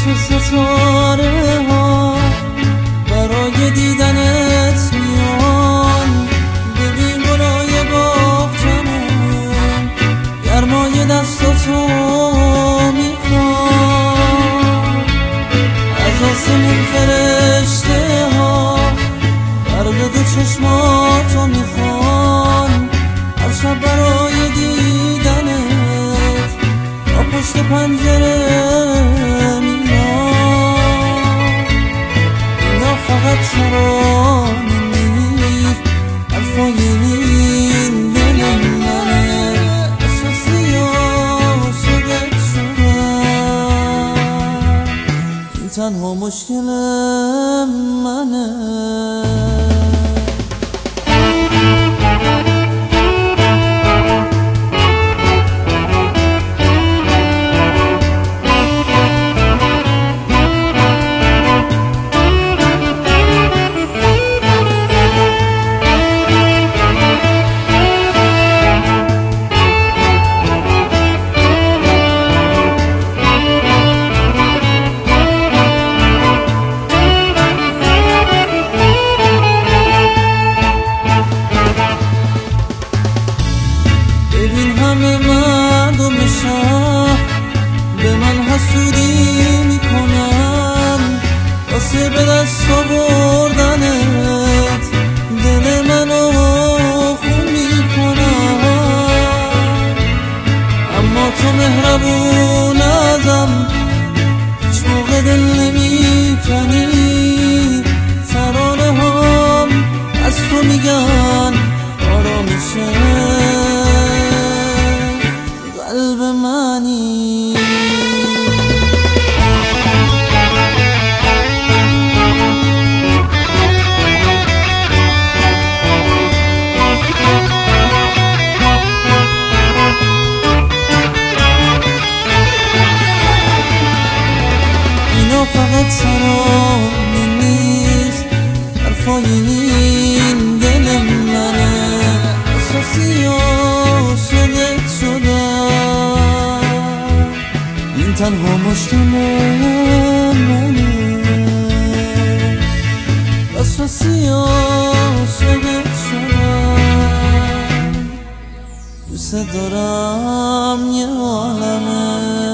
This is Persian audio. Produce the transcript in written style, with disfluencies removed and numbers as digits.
چه ستاره ها برای دیدنت میان. ببین گلای باغچمون گرمای دستاتو میخوان. از آسمون فرشته ها برق دو چشماتو میخوان. هر شب برای دیدنت با پشت پنجره میان. اینا فقط ترانه نیست، حرفای این دل منه. احساسی عاشقت شدم، این تنها مشکل منه. ببین همه مردم شهر به من حسودی میکنن واسه به دست آوردنت دل منو خون میکنن. اما تو مهربون ازم هیچ موقع دل نمیکنی. ترانه هم از تو میگن آرامشه قلب منی. اینا فقط ترانه نیست، حرفای این دل منه. احساسی عاشقت شدم، این تنها مشکل منه. احساسی عاشقت شدم، دوست دارم یه عالمه.